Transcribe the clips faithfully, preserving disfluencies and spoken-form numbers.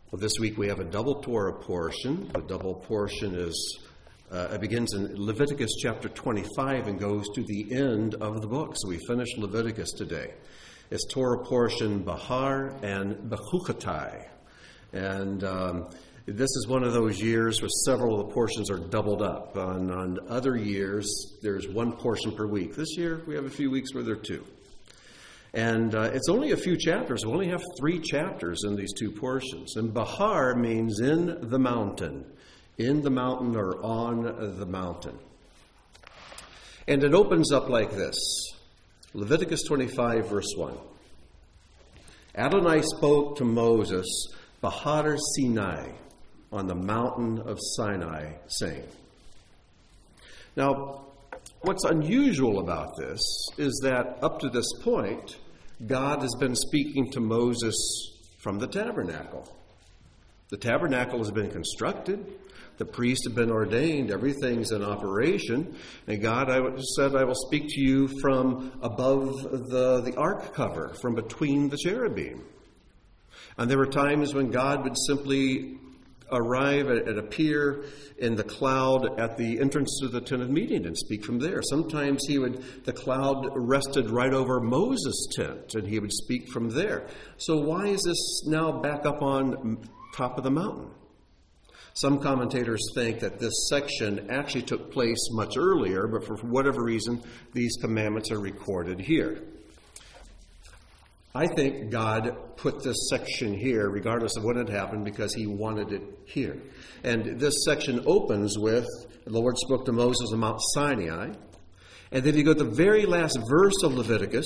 Well, this week we have a double Torah portion. The double portion is uh, it begins in Leviticus chapter twenty-five and goes to the end of the book. So we finished Leviticus today. It's Torah portion Bahar and Bechukotai. And um, this is one of those years where several of the portions are doubled up. On, on other years, there's one portion per week. This year, we have a few weeks where there are two. And uh, it's only a few chapters. We only have three chapters in these two portions. And Bahar means in the mountain, in the mountain or on the mountain. And it opens up like this. Leviticus twenty-five, verse one. Adonai spoke to Moses, Bahar Sinai, on the mountain of Sinai, saying. Now, what's unusual about this is that up to this point, God has been speaking to Moses from the tabernacle. The tabernacle has been constructed. The priests have been ordained. Everything's in operation. And God I said, I will speak to you from above the, the ark cover, from between the cherubim. And there were times when God would simply arrive and appear in the cloud at the entrance to the tent of meeting and speak from there. Sometimes he would, the cloud rested right over Moses' tent and he would speak from there. So why is this now back up on top of the mountain? Some commentators think that this section actually took place much earlier, but for whatever reason, these commandments are recorded here. I think God put this section here, regardless of when it happened, because he wanted it here. And this section opens with, the Lord spoke to Moses on Mount Sinai. And then you go to the very last verse of Leviticus.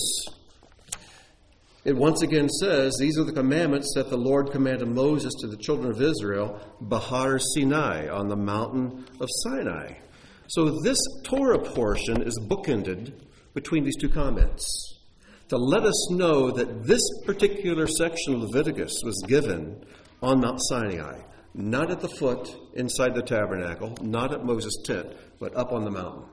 It once again says, these are the commandments that the Lord commanded Moses to the children of Israel, Bahar Sinai, on the mountain of Sinai. So this Torah portion is bookended between these two comments, to let us know that this particular section of Leviticus was given on Mount Sinai, not at the foot inside the tabernacle, not at Moses' tent, but up on the mountain.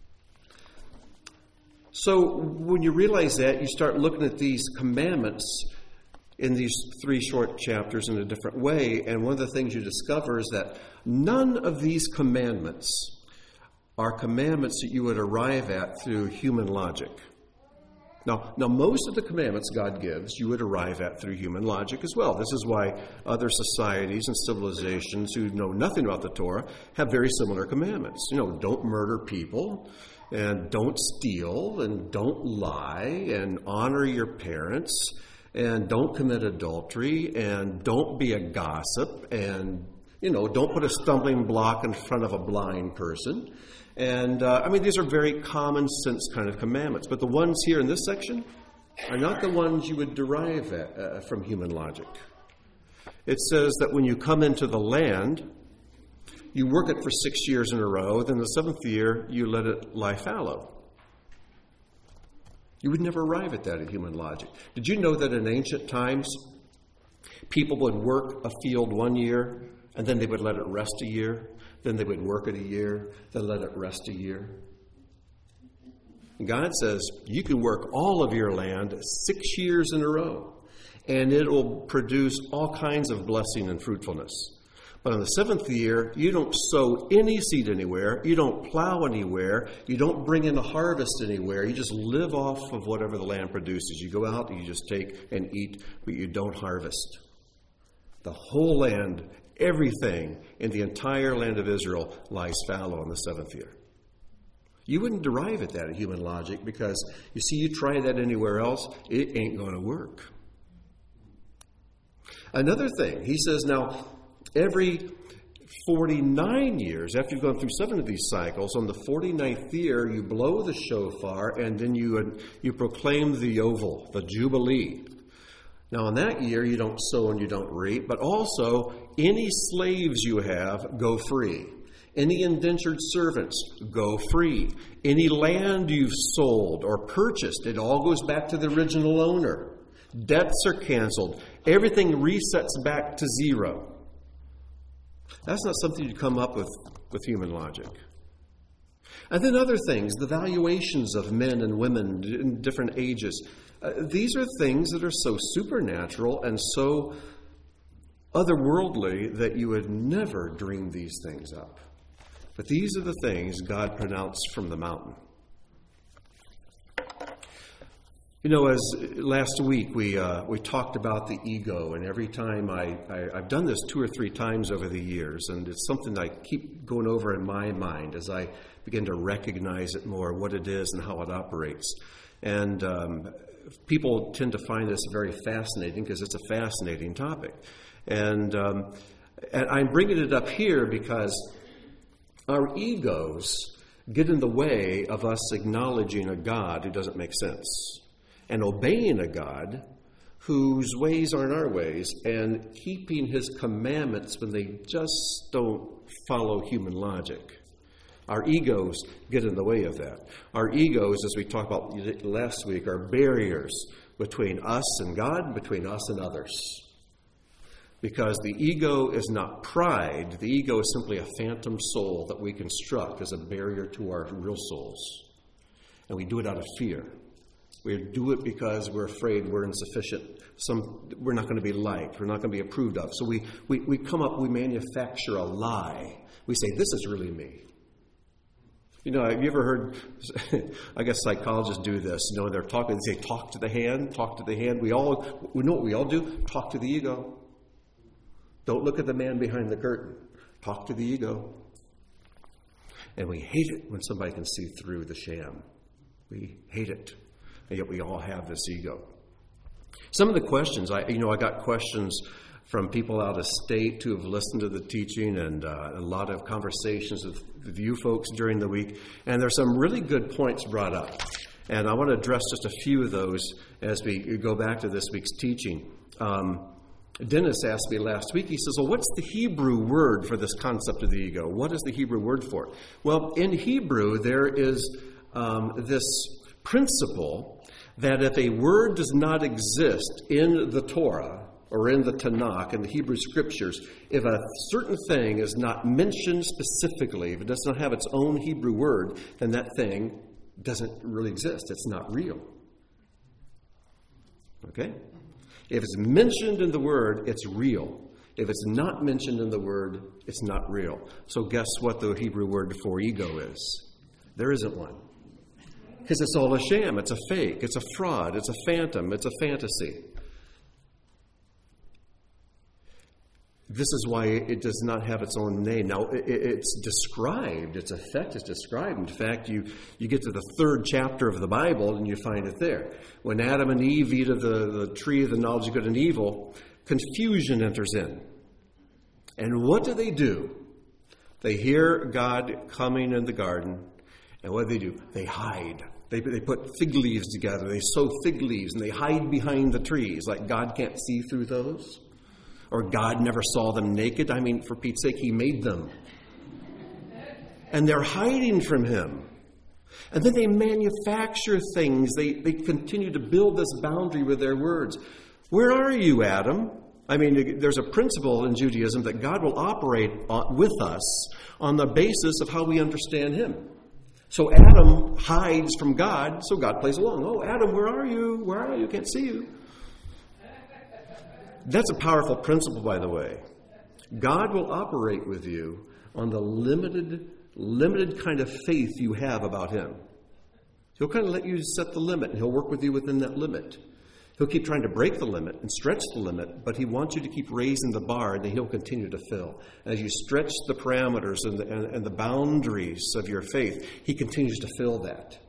So when you realize that, you start looking at these commandments in these three short chapters in a different way, and one of the things you discover is that none of these commandments are commandments that you would arrive at through human logic. Now, now, most of the commandments God gives, you would arrive at through human logic as well. This is why other societies and civilizations who know nothing about the Torah have very similar commandments. You know, don't murder people, and don't steal, and don't lie, and honor your parents, and don't commit adultery, and don't be a gossip, and, you know, don't put a stumbling block in front of a blind person. And, uh, I mean, these are very common sense kind of commandments. But the ones here in this section are not the ones you would derive at, uh, from human logic. It says that when you come into the land, you work it for six years in a row. Then the seventh year, you let it lie fallow. You would never arrive at that in human logic. Did you know that in ancient times, people would work a field one year, and then they would let it rest a year? Then they would work it a year, then let it rest a year. And God says, you can work all of your land six years in a row, and it will produce all kinds of blessing and fruitfulness. But on the seventh year, you don't sow any seed anywhere, you don't plow anywhere, you don't bring in a harvest anywhere, you just live off of whatever the land produces. You go out and you just take and eat, but you don't harvest. The whole land, everything in the entire land of Israel lies fallow in the seventh year. You wouldn't derive at that in human logic because, you see, you try that anywhere else, it ain't going to work. Another thing, he says, now, every forty-nine years, after you've gone through seven of these cycles, on the forty-ninth year, you blow the shofar, and then you, you proclaim the Yovel, the Jubilee. Now, in that year, you don't sow and you don't reap, but also any slaves you have go free. Any indentured servants go free. Any land you've sold or purchased, it all goes back to the original owner. Debts are canceled. Everything resets back to zero. That's not something you come up with with human logic. And then other things, the valuations of men and women in different ages. Uh, these are things that are so supernatural and so otherworldly that you would never dream these things up. But these are the things God pronounced from the mountain. You know, as last week we uh, we talked about the ego, and every time I, I, I've done this two or three times over the years, and it's something I keep going over in my mind as I begin to recognize it more, what it is and how it operates. And um, people tend to find this very fascinating because it's a fascinating topic. And, um, and I'm bringing it up here because our egos get in the way of us acknowledging a God who doesn't make sense, and obeying a God whose ways aren't our ways, and keeping his commandments when they just don't follow human logic. Our egos get in the way of that. Our egos, as we talked about last week, are barriers between us and God, between us and others. Because the ego is not pride. The ego is simply a phantom soul that we construct as a barrier to our real souls. And we do it out of fear. We do it because we're afraid we're insufficient. Some, we're not going to be liked. We're not going to be approved of. So we, we, we come up, we manufacture a lie. We say, this is really me. You know, have you ever heard, I guess psychologists do this. You know, they're talking, they say, talk to the hand, talk to the hand. We all, we know what we all do? Talk to the ego. Don't look at the man behind the curtain. Talk to the ego. And we hate it when somebody can see through the sham. We hate it. And yet we all have this ego. Some of the questions, I you know, I got questions from people out of state who have listened to the teaching, and uh, a lot of conversations with, with you folks during the week. And there's some really good points brought up. And I want to address just a few of those as we go back to this week's teaching. Um, Dennis asked me last week, he says, well, what's the Hebrew word for this concept of the ego? What is the Hebrew word for it? Well, in Hebrew, there is um, this principle that if a word does not exist in the Torah or in the Tanakh, in the Hebrew Scriptures, if a certain thing is not mentioned specifically, if it does not have its own Hebrew word, then that thing doesn't really exist. It's not real. Okay? If it's mentioned in the word, it's real. If it's not mentioned in the word, it's not real. So guess what the Hebrew word for ego is? There isn't one. Because it's all a sham. It's a fake. It's a fraud. It's a phantom. It's a fantasy. This is why it does not have its own name. Now, it's described. Its effect is described. In fact, you, you get to the third chapter of the Bible and you find it there. When Adam and Eve eat of the, the tree of the knowledge of good and evil, confusion enters in. And what do they do? They hear God coming in the garden, and what do they do? They hide. They, they put fig leaves together. They sew fig leaves, and they hide behind the trees, like God can't see through those. Or God never saw them naked. I mean, for Pete's sake, he made them. And they're hiding from him. And then they manufacture things. They, they continue to build this boundary with their words. Where are you, Adam? I mean, there's a principle in Judaism that God will operate with us on the basis of how we understand him. So Adam hides from God, so God plays along. Oh, Adam, where are you? Where are you? Can't see you. That's a powerful principle, by the way. God will operate with you on the limited, limited kind of faith you have about him. He'll kind of let you set the limit, and he'll work with you within that limit. He'll keep trying to break the limit and stretch the limit, but he wants you to keep raising the bar, and then he'll continue to fill. As you stretch the parameters and the, and, and the boundaries of your faith, he continues to fill that.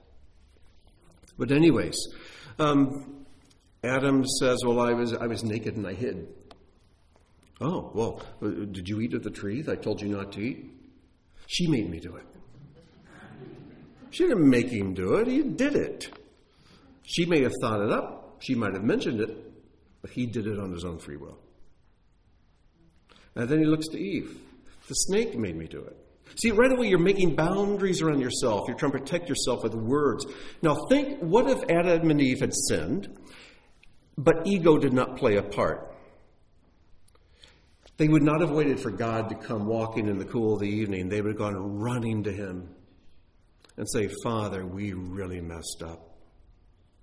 But anyways, um, Adam says, well, I was I was naked and I hid. Oh, well, did you eat of the tree that I told you not to eat? She made me do it. She didn't make him do it. He did it. She may have thought it up. She might have mentioned it, but he did it on his own free will. And then he looks to Eve. The snake made me do it. See, right away you're making boundaries around yourself. You're trying to protect yourself with words. Now think, what if Adam and Eve had sinned, but ego did not play a part? They would not have waited for God to come walking in the cool of the evening. They would have gone running to him and say, Father, we really messed up.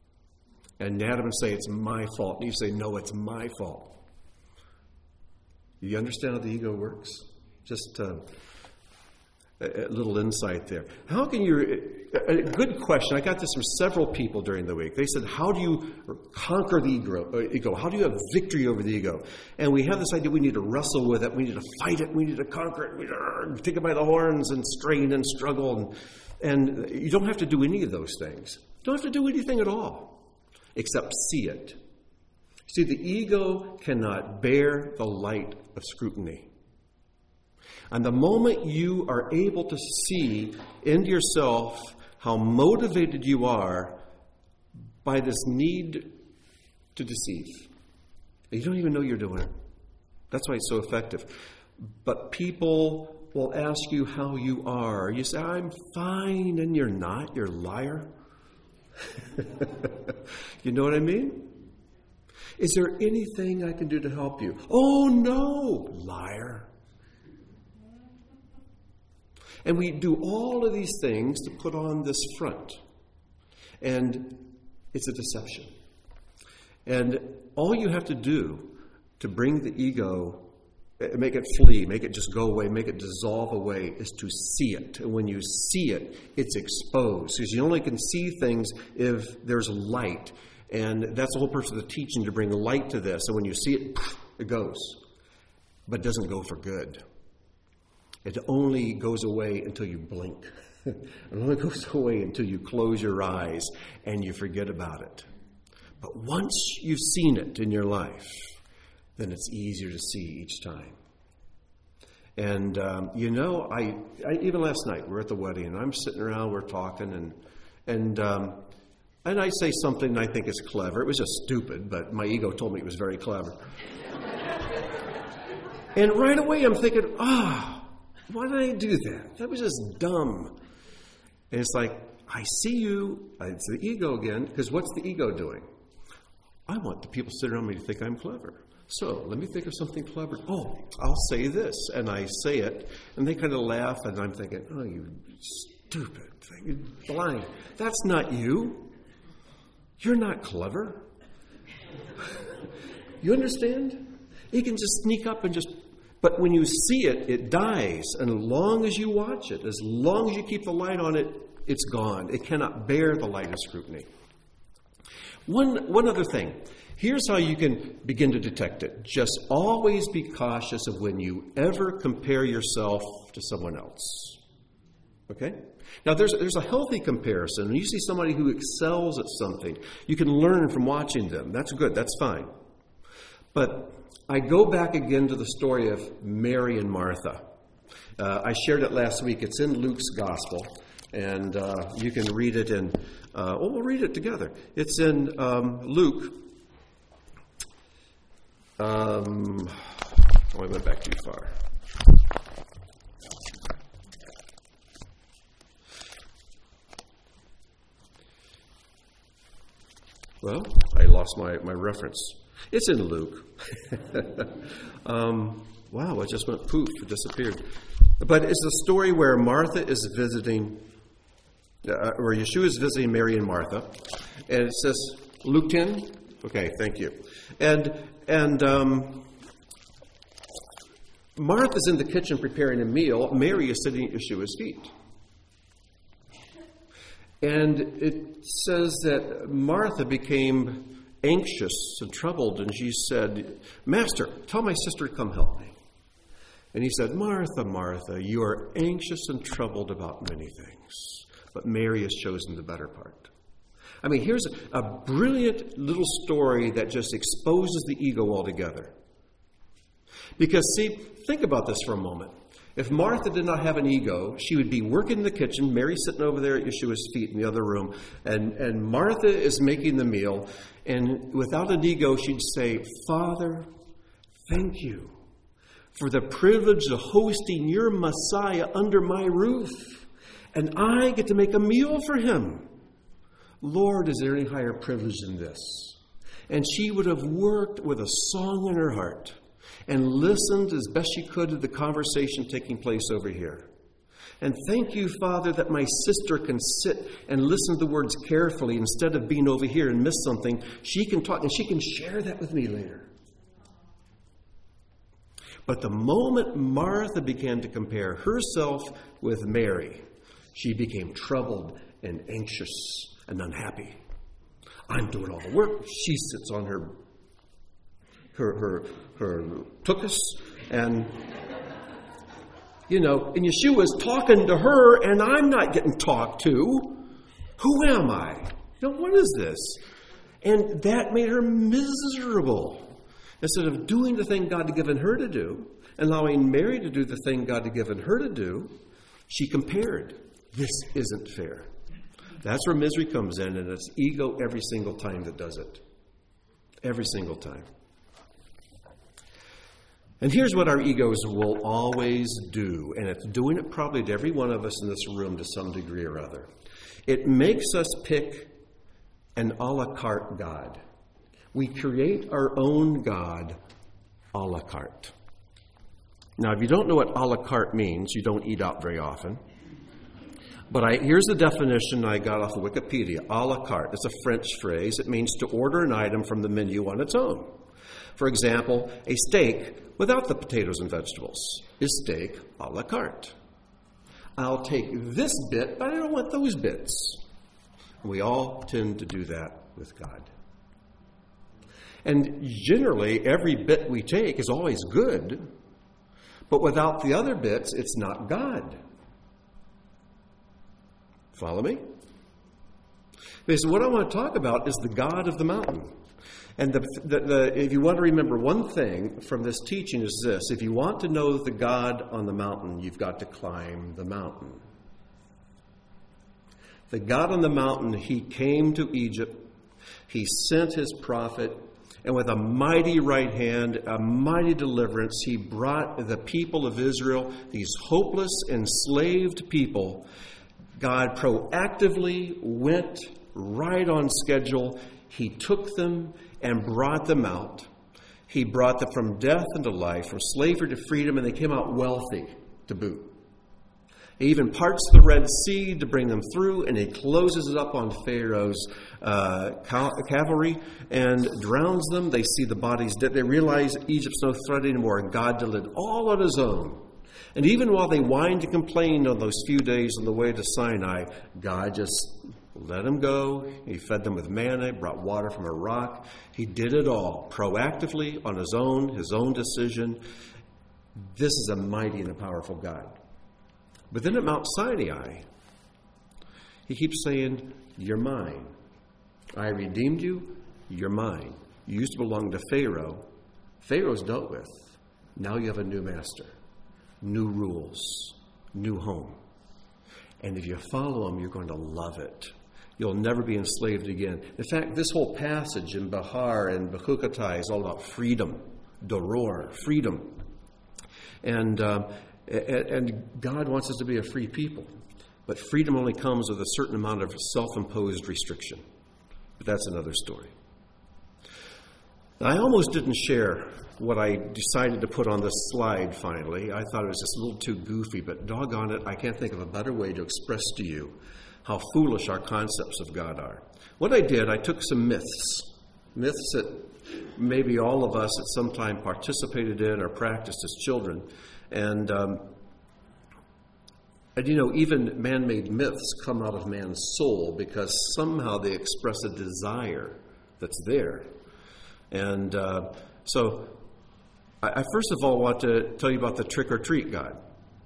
And Adam would say, it's my fault. And you say, no, it's my fault. You understand how the ego works? Just uh, a, a little insight there. How can you, a, a good question, I got this from several people during the week. They said, how do you conquer the ego? Uh, ego? How do you have victory over the ego? And we have this idea we need to wrestle with it, we need to fight it, we need to conquer it, we need to take it by the horns and strain and struggle. And, and you don't have to do any of those things. You don't have to do anything at all, except see it. See, the ego cannot bear the light of scrutiny. And the moment you are able to see into yourself how motivated you are by this need to deceive, you don't even know you're doing it. That's why it's so effective. But people will ask you how you are. You say, I'm fine, and you're not. You're a liar. You know what I mean? Is there anything I can do to help you? Oh, no, liar. And we do all of these things to put on this front. And it's a deception. And all you have to do to bring the ego, make it flee, make it just go away, make it dissolve away, is to see it. And when you see it, it's exposed. Because you only can see things if there's light. And that's the whole purpose of the teaching, to bring light to this. So when you see it, it goes. But it doesn't go for good. It only goes away until you blink. It only goes away until you close your eyes and you forget about it. But once you've seen it in your life, then it's easier to see each time. And, um, you know, I, I even last night, we're at the wedding, and I'm sitting around, we're talking, and and um, and I say something I think is clever. It was just stupid, but my ego told me it was very clever. And right away I'm thinking, ah, oh, why did I do that? That was just dumb. And it's like, I see you, it's the ego again, because what's the ego doing? I want the people sitting around me to think I'm clever. So let me think of something clever. Oh, I'll say this. And I say it, and they kind of laugh, and I'm thinking, oh, you stupid thing, you're blind. That's not you. You're not clever. You understand? You can just sneak up and just, but when you see it, it dies. And as long as you watch it, as long as you keep the light on it, it's gone. It cannot bear the light of scrutiny. One, one other thing. Here's how you can begin to detect it. Just always be cautious of when you ever compare yourself to someone else. Okay? Now, there's, there's a healthy comparison. When you see somebody who excels at something, you can learn from watching them. That's good. That's fine. But I go back again to the story of Mary and Martha. Uh, I shared it last week. It's in Luke's Gospel. And uh, you can read it in, uh, well, we'll read it together. It's in um, Luke. Um, oh, I went back too far. Well, I lost my, my reference. It's in Luke. um, wow, it just went poof, it disappeared. But it's the story where Martha is visiting, uh, or Yeshua is visiting Mary and Martha. And it says, Luke ten? Okay, thank you. And and um, Martha's in the kitchen preparing a meal. Mary is sitting at Yeshua's feet. And it says that Martha became anxious and troubled, and she said, Master, tell my sister to come help me. And he said, Martha, Martha, you are anxious and troubled about many things, but Mary has chosen the better part. I mean, here's a, a brilliant little story that just exposes the ego altogether. Because, see, think about this for a moment. If Martha did not have an ego, she would be working in the kitchen, Mary sitting over there at Yeshua's feet in the other room, and, and Martha is making the meal, and without an ego, she'd say, Father, thank you for the privilege of hosting your Messiah under my roof, and I get to make a meal for him. Lord, is there any higher privilege than this? And she would have worked with a song in her heart and listened as best she could to the conversation taking place over here. And thank you, Father, that my sister can sit and listen to the words carefully instead of being over here and miss something. She can talk and she can share that with me later. But the moment Martha began to compare herself with Mary, she became troubled and anxious and unhappy. I'm doing all the work. She sits on her her her her tuchus, and you know, and Yeshua's talking to her, and I'm not getting talked to. Who am I? You know, what is this? And that made her miserable. Instead of doing the thing God had given her to do, allowing Mary to do the thing God had given her to do, she compared. This isn't fair. That's where misery comes in, and it's ego every single time that does it. Every single time. And here's what our egos will always do, and it's doing it probably to every one of us in this room to some degree or other. It makes us pick an a la carte God. We create our own God a la carte. Now, if you don't know what a la carte means, you don't eat out very often. But I, here's the definition I got off of Wikipedia. A la carte. It's a French phrase. It means to order an item from the menu on its own. For example, a steak without the potatoes and vegetables is steak a la carte. I'll take this bit, but I don't want those bits. We all tend to do that with God. And generally, every bit we take is always good, but without the other bits, it's not God. Follow me? Okay, so what I want to talk about is the God of the mountain. And the, the, the, if you want to remember one thing from this teaching is this. If you want to know the God on the mountain, you've got to climb the mountain. The God on the mountain, he came to Egypt. He sent his prophet. And with a mighty right hand, a mighty deliverance, he brought the people of Israel, these hopeless, enslaved people. God proactively went right on schedule. He took them and brought them out. He brought them from death into life, from slavery to freedom, and they came out wealthy to boot. He even parts the Red Sea to bring them through, and he closes it up on Pharaoh's uh, cavalry and drowns them. They see the bodies dead. They realize Egypt's no threat anymore, and God did it all on his own. And even while they whined and complained on those few days on the way to Sinai, God just let them go. He fed them with manna, brought water from a rock. He did it all proactively on his own, his own decision. This is a mighty and a powerful God. But then at Mount Sinai, he keeps saying, you're mine. I redeemed you. You're mine. You used to belong to Pharaoh. Pharaoh's dealt with. Now you have a new master. New rules, new home. And if you follow him, you're going to love it. You'll never be enslaved again. In fact, this whole passage in Bahar and Bechukotai is all about freedom, doror, freedom. And, uh, and God wants us to be a free people. But freedom only comes with a certain amount of self-imposed restriction. But that's another story. Now, I almost didn't share what I decided to put on this slide finally. I thought it was just a little too goofy, but doggone it, I can't think of a better way to express to you how foolish our concepts of God are. What I did, I took some myths, myths that maybe all of us at some time participated in or practiced as children. And, um, and you know, even man-made myths come out of man's soul because somehow they express a desire that's there. And uh, so I first of all want to tell you about the trick-or-treat God.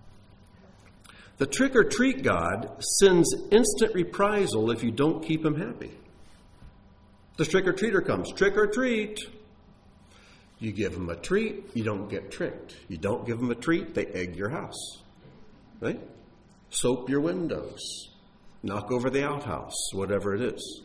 The trick-or-treat God sends instant reprisal if you don't keep him happy. The trick-or-treater comes, trick-or-treat. You give them a treat, you don't get tricked. You don't give them a treat, they egg your house. Right? Soap your windows. Knock over the outhouse, whatever it is.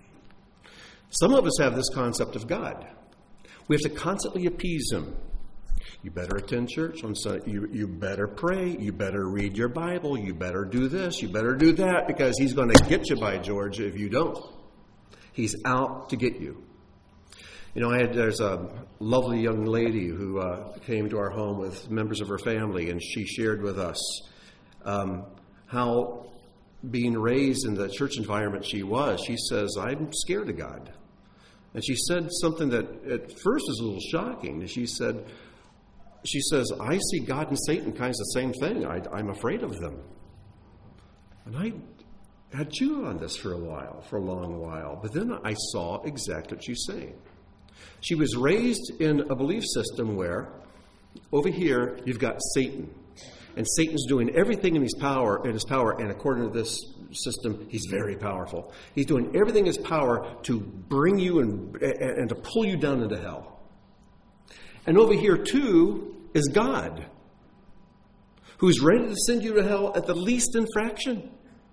Some of us have this concept of God. We have to constantly appease him. You better attend church on Sunday. You, you better pray. You better read your Bible. You better do this. You better do that because he's going to get you, by George, if you don't. He's out to get you. You know, I had there's a lovely young lady who uh, came to our home with members of her family, and she shared with us um, how being raised in the church environment she was, she says, I'm scared of God. And she said something that at first was a little shocking. She said, she says, I see God and Satan kind of the same thing. I, I'm afraid of them. And I had chewed on this for a while, for a long while. But then I saw exactly what she's saying. She was raised in a belief system where, over here, you've got Satan. And Satan's doing everything in his power, in his power, and according to this system, he's very powerful. He's doing everything in his power to bring you and, and to pull you down into hell. And over here, too, is God, who's ready to send you to hell at the least infraction.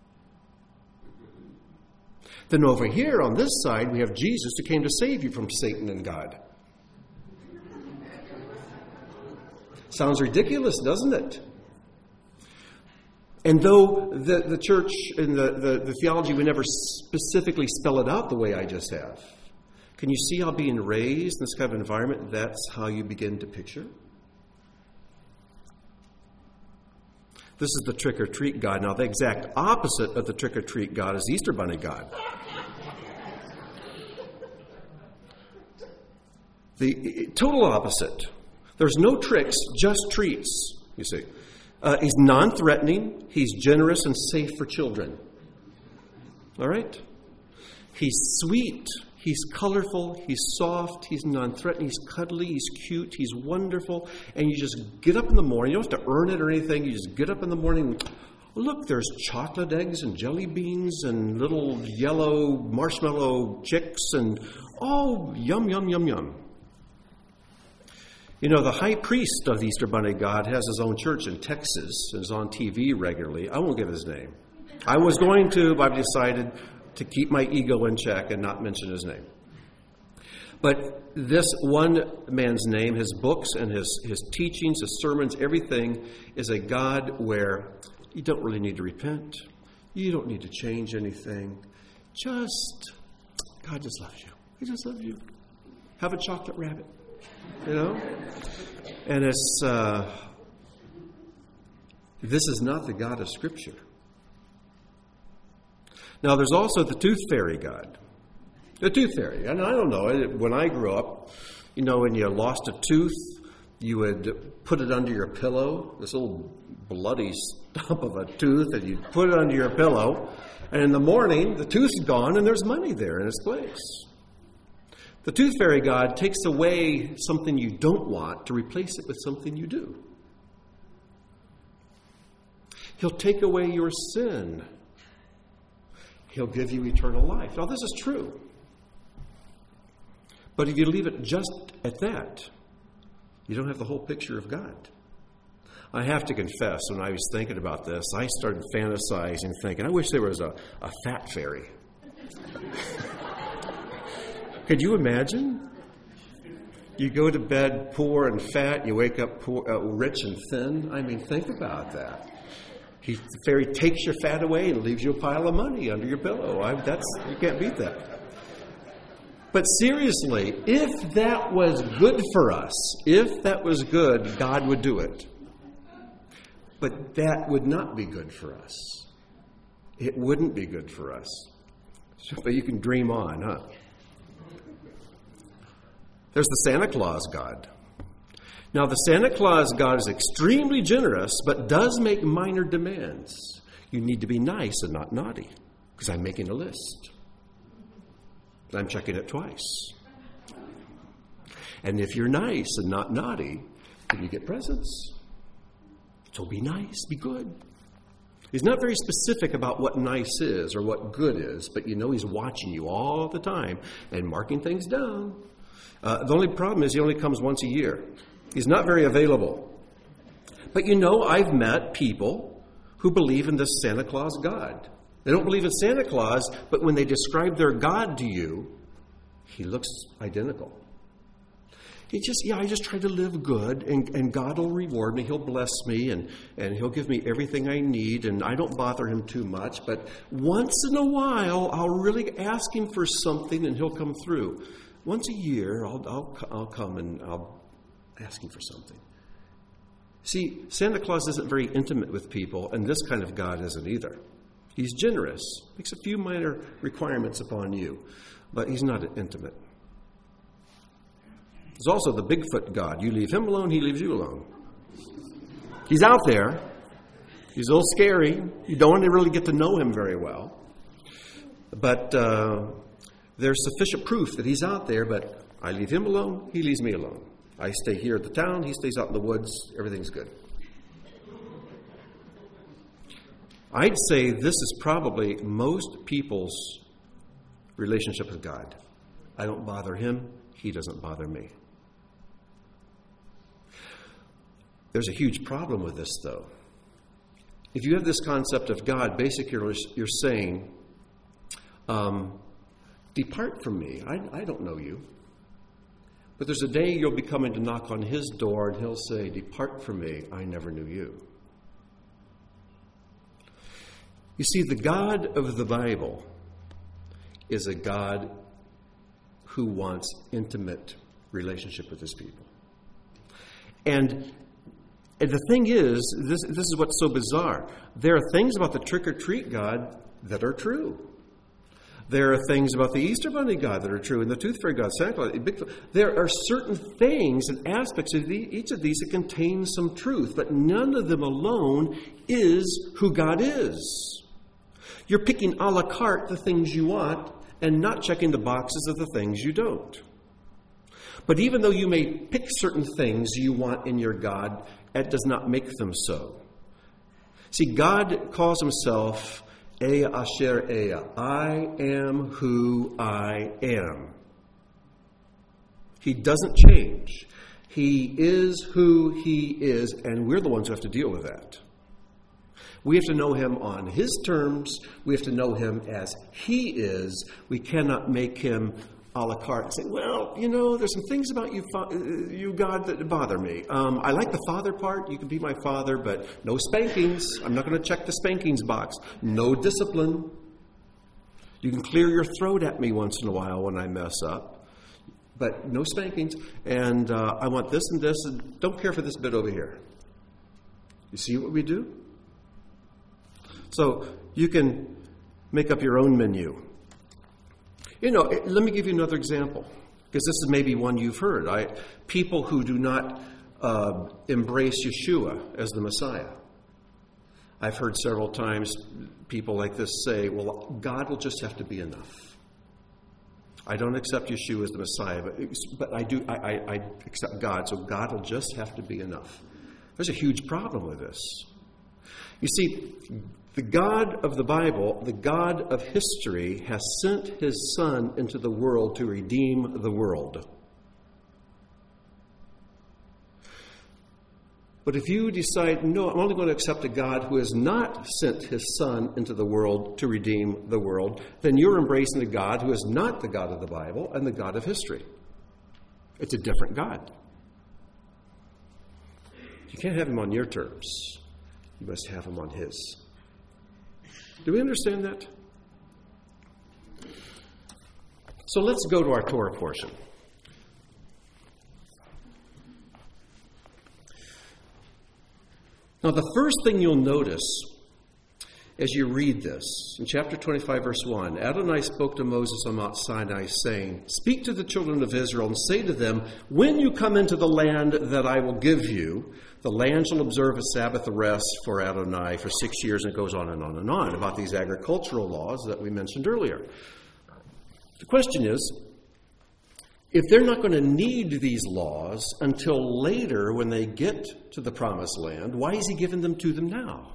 Then over here, on this side, we have Jesus who came to save you from Satan and God. Sounds ridiculous, doesn't it? And though the, the church and the, the, the theology would never specifically spell it out the way I just have, can you see how being raised in this kind of environment, that's how you begin to picture? This is the trick-or-treat God. Now, the exact opposite of the trick-or-treat God is Easter Bunny God. The total opposite. There's no tricks, just treats, you see. Uh, he's non-threatening. He's generous and safe for children. All right? He's sweet. He's colorful. He's soft. He's non-threatening. He's cuddly. He's cute. He's wonderful. And you just get up in the morning. You don't have to earn it or anything. You just get up in the morning and look, there's chocolate eggs and jelly beans and little yellow marshmallow chicks and oh, yum, yum, yum, yum. You know, the high priest of the Easter Bunny God has his own church in Texas and is on T V regularly. I won't give his name. I was going to, but I've decided to keep my ego in check and not mention his name. But this one man's name, his books and his, his teachings, his sermons, everything is a God where you don't really need to repent. You don't need to change anything. Just, God just loves you. He just loves you. Have a chocolate rabbit. You know? And it's, uh, this is not the God of Scripture. Now, there's also the tooth fairy God. The tooth fairy. And I don't know, when I grew up, you know, when you lost a tooth, you would put it under your pillow, this little bloody stump of a tooth, and you'd put it under your pillow, and in the morning, the tooth's gone, and there's money there in its place. The tooth fairy God takes away something you don't want to replace it with something you do. He'll take away your sin. He'll give you eternal life. Now, this is true. But if you leave it just at that, you don't have the whole picture of God. I have to confess, when I was thinking about this, I started fantasizing, thinking, I wish there was a, a fat fairy. Could you imagine? You go to bed poor and fat, you wake up poor, uh, rich and thin. I mean, think about that. He, the fairy takes your fat away and leaves you a pile of money under your pillow. I, that's you can't beat that. But seriously, if that was good for us, if that was good, God would do it. But that would not be good for us. It wouldn't be good for us. So, but you can dream on, huh? There's the Santa Claus God. Now, the Santa Claus God is extremely generous, but does make minor demands. You need to be nice and not naughty, because I'm making a list. I'm checking it twice. And if you're nice and not naughty, then you get presents. So be nice, be good. He's not very specific about what nice is or what good is, but you know he's watching you all the time and marking things down. Uh, the only problem is he only comes once a year. He's not very available. But you know, I've met people who believe in this Santa Claus God. They don't believe in Santa Claus, but when they describe their God to you, he looks identical. He just, yeah, I just try to live good, and, and God will reward me. He'll bless me, and, and he'll give me everything I need, and I don't bother him too much. But once in a while, I'll really ask him for something, and he'll come through. Once a year, I'll, I'll, I'll come and I'll ask him for something. See, Santa Claus isn't very intimate with people, and this kind of God isn't either. He's generous, makes a few minor requirements upon you, but he's not intimate. There's also the Bigfoot God. You leave him alone, he leaves you alone. He's out there. He's a little scary. You don't want to really get to know him very well. But uh, there's sufficient proof that he's out there, but I leave him alone, he leaves me alone. I stay here at the town, he stays out in the woods, everything's good. I'd say this is probably most people's relationship with God. I don't bother him, he doesn't bother me. There's a huge problem with this, though. If you have this concept of God, basically you're, you're saying, um, depart from me. I, I don't know you. But there's a day you'll be coming to knock on his door, and he'll say, depart from me. I never knew you. You see, the God of the Bible is a God who wants intimate relationship with his people. And And the thing is, this, this is what's so bizarre. There are things about the trick-or-treat God that are true. There are things about the Easter Bunny God that are true, and the Tooth Fairy God, Santa Claus. Bigfoot. There are certain things and aspects of the, each of these that contain some truth, but none of them alone is who God is. You're picking a la carte the things you want and not checking the boxes of the things you don't. But even though you may pick certain things you want in your God, that does not make them so. See, God calls himself Ea Asher Ea. I am who I am. He doesn't change. He is who he is, and we're the ones who have to deal with that. We have to know him on his terms. We have to know him as he is. We cannot make him a la carte and say, well, you know, there's some things about you, you God, that bother me. Um, I like the father part. You can be my father, but no spankings. I'm not going to check the spankings box. No discipline. You can clear your throat at me once in a while when I mess up, but no spankings. And uh, I want this and this, and don't care for this bit over here. You see what we do? So you can make up your own menu. You know, let me give you another example, because this is maybe one you've heard. I, people who do not uh, embrace Yeshua as the Messiah. I've heard several times people like this say, well, God will just have to be enough. I don't accept Yeshua as the Messiah, but, but I do. I, I, I accept God, so God will just have to be enough. There's a huge problem with this. You see, the God of the Bible, the God of history, has sent his Son into the world to redeem the world. But if you decide, no, I'm only going to accept a God who has not sent his Son into the world to redeem the world, then you're embracing a God who is not the God of the Bible and the God of history. It's a different God. You can't have him on your terms. You must have him on his. Do we understand that? So let's go to our Torah portion. Now, the first thing you'll notice as you read this, in chapter twenty-five, verse one, Adonai spoke to Moses on Mount Sinai, saying, speak to the children of Israel and say to them, when you come into the land that I will give you, the land shall observe a Sabbath rest for Adonai for six years, and it goes on and on and on about these agricultural laws that we mentioned earlier. The question is, if they're not going to need these laws until later when they get to the promised land, why is he giving them to them now?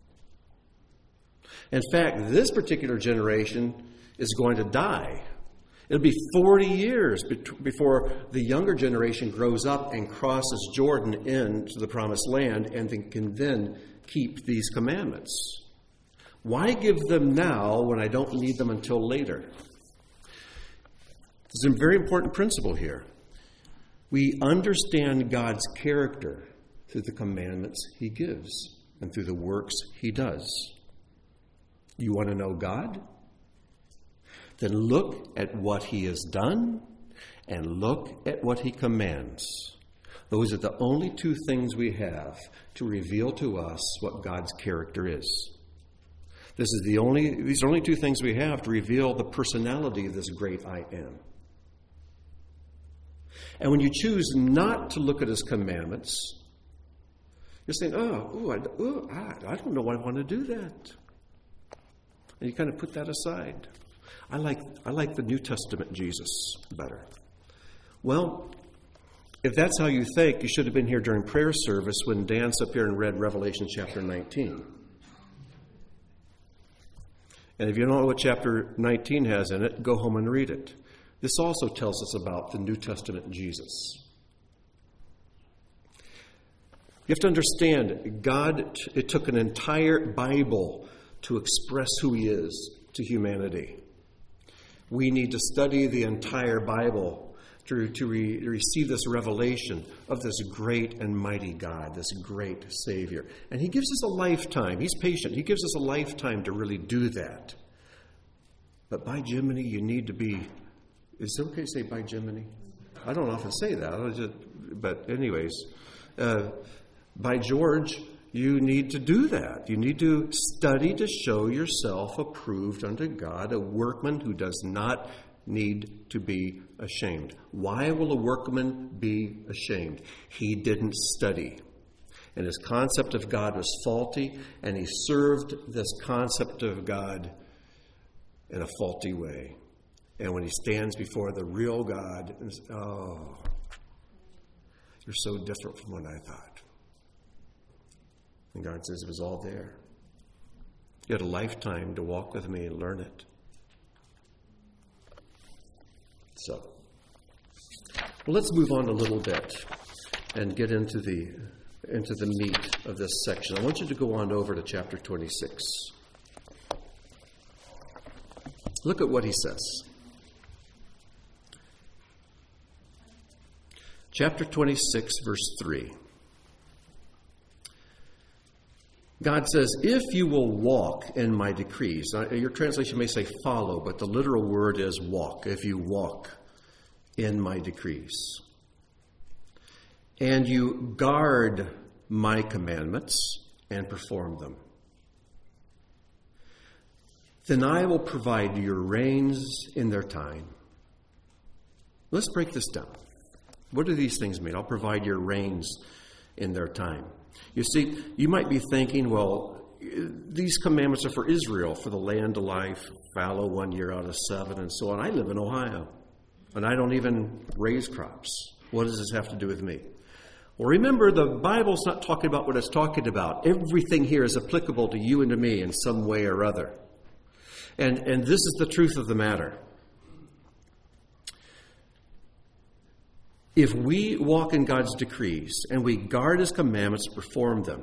In fact, this particular generation is going to die. It'll be forty years before the younger generation grows up and crosses Jordan into the promised land and then can then keep these commandments. Why give them now when I don't need them until later? There's a very important principle here. We understand God's character through the commandments he gives and through the works he does. You want to know God? Then look at what he has done and look at what he commands. Those are the only two things we have to reveal to us what God's character is. This is the only, these are only two things we have to reveal the personality of this great I am. And when you choose not to look at his commandments, you're saying, oh, ooh, I, ooh, I, I don't know why I want to do that. And you kind of put that aside. I like I like the New Testament Jesus better. Well, if that's how you think, you should have been here during prayer service when Dan up here and read Revelation chapter nineteen. And if you don't know what chapter nineteen has in it, go home and read it. This also tells us about the New Testament Jesus. You have to understand, God, it took an entire Bible to express who he is to humanity. We need to study the entire Bible to, to, re, to receive this revelation of this great and mighty God, this great Savior. And he gives us a lifetime. He's patient. He gives us a lifetime to really do that. But by Jiminy, you need to be... Is it okay to say by Jiminy? I don't often say that. I just, but anyways, uh, by George, you need to do that. You need to study to show yourself approved unto God, a workman who does not need to be ashamed. Why will a workman be ashamed? He didn't study. And his concept of God was faulty, and he served this concept of God in a faulty way. And when he stands before the real God, and says, oh, you're so different from what I thought. And God says, it was all there. You had a lifetime to walk with me and learn it. So, well, let's move on a little bit and get into the into the meat of this section. I want you to go on over to chapter twenty-six. Look at what he says. Chapter twenty-six, verse three. God says, if you will walk in my decrees. Now, your translation may say follow, but the literal word is walk. If you walk in my decrees. And you guard my commandments and perform them. Then I will provide your rains in their time. Let's break this down. What do these things mean? I'll provide your rains in their time. You see, you might be thinking, well, these commandments are for Israel, for the land of life, fallow one year out of seven, and so on. I live in Ohio, and I don't even raise crops. What does this have to do with me? Well, remember, the Bible's not talking about what it's talking about. Everything here is applicable to you and to me in some way or other. And, and this is the truth of the matter. If we walk in God's decrees and we guard his commandments and perform them,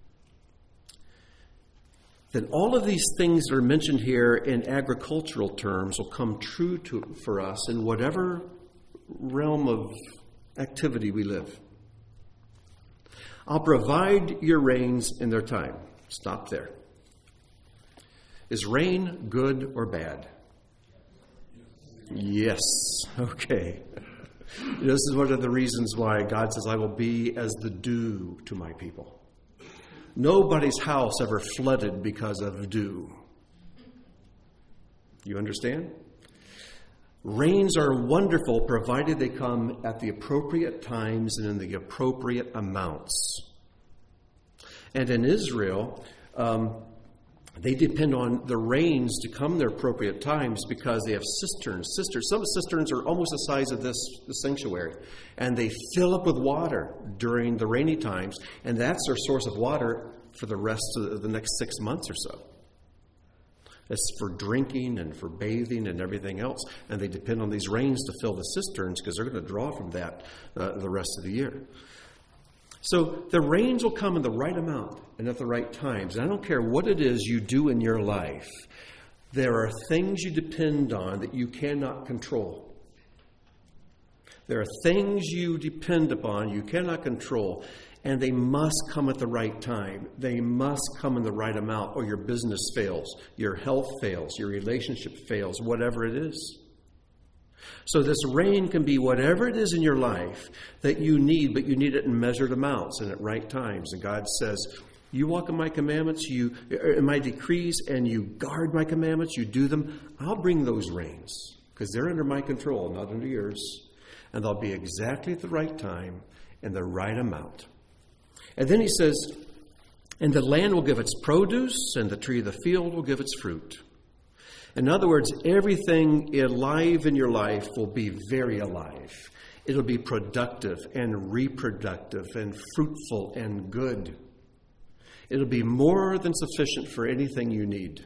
then all of these things that are mentioned here in agricultural terms will come true to, for us in whatever realm of activity we live. I'll provide your rains in their time. Stop there. Is rain good or bad? Yes. Okay. This is one of the reasons why God says, I will be as the dew to my people. Nobody's house ever flooded because of dew. You understand? Rains are wonderful provided they come at the appropriate times and in the appropriate amounts. And in Israel, um, they depend on the rains to come their appropriate times because they have cisterns. Cisterns. Some cisterns are almost the size of this, this sanctuary. And they fill up with water during the rainy times. And that's their source of water for the rest of the next six months or so. It's for drinking and for bathing and everything else. And they depend on these rains to fill the cisterns because they're going to draw from that uh, the rest of the year. So the rains will come in the right amount and at the right times. And I don't care what it is you do in your life. There are things you depend on that you cannot control. There are things you depend upon you cannot control. And they must come at the right time. They must come in the right amount or your business fails, your health fails, your relationship fails, whatever it is. So this rain can be whatever it is in your life that you need, but you need it in measured amounts and at right times. And God says, you walk in my commandments, you in my decrees, and you guard my commandments, you do them, I'll bring those rains because they're under my control, not under yours. And they'll be exactly at the right time and the right amount. And then he says, and the land will give its produce, and the tree of the field will give its fruit. In other words, everything alive in your life will be very alive. It'll be productive and reproductive and fruitful and good. It'll be more than sufficient for anything you need.